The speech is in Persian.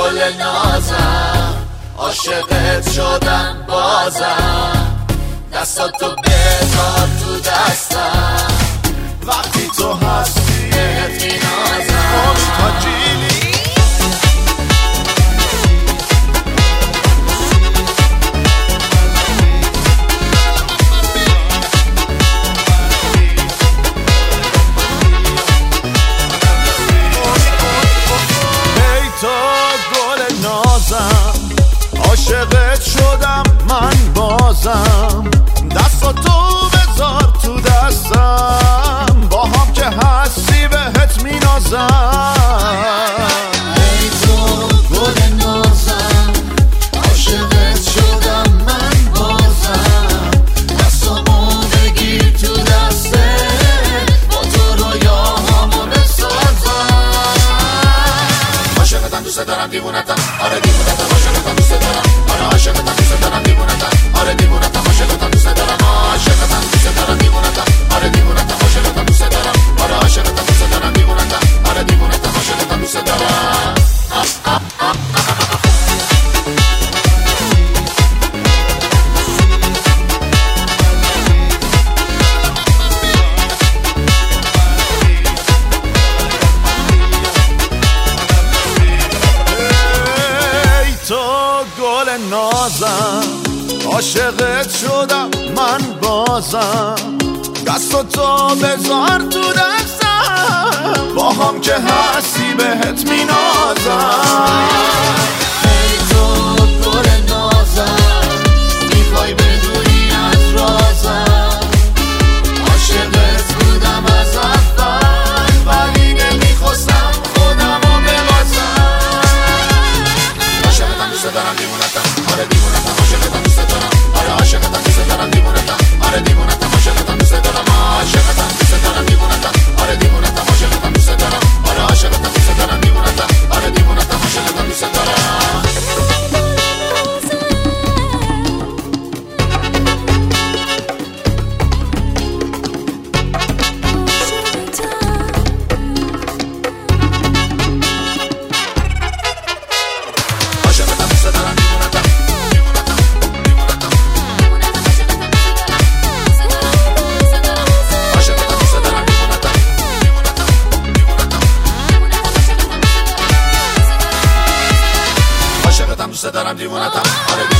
گل نازم، عاشقت شدم بازم، دستاتو بذار تو دستم، وقتی تو هستی بهت مینازم. مشتاقی عاشقت شدم من بازم، دستاتو بذار تو دستم، با هم که هستی بهت مینازم. ای تو گل نازم، عاشقت شدم من بازم، دستامو بگیر تو دستت، با تو رویاهامو بسازم. عاشقتم دوست دارم دیوونتم، آره دیوونتم، عاشقتم دوست دارم، آره عاشقتم دوست دارم دیوونتم، آره دیوونتم، عاشقتم دوست دارم، عاشقتم دوست دارم دیوونتم، آره دیوونتم، عاشقتم دوست دارم، آره عاشقتم دوست دارم دیوونتم، آره دیوونتم، عاشقتم دوست دارم. نازم، عاشقت شدم من بازم، دستاتو بذار تو دستم، با هم که هستی بهت مینازم. ای تو گل نازم، میخوای بدونی از رازم، عاشقت بودم از اول، ولی نمیخواستم خودمو ببازم. عاشقتم دوست دارم دیوونتم، آره دیوونتم، عاشقتم دوست دارم، آره عاشقتم دوست دارم دیوونتم، آره دیوونتم، عاشقتم دوست دارم، عاشقتم دوست دارم دیوونتم، آره دیوونتم، عاشقتم دوست دارم، آره عاشقتم دوست دارم دیوونتم، آره دیوونتم، عاشقتم دوست دارم. دوست دارم دیوونتم، آره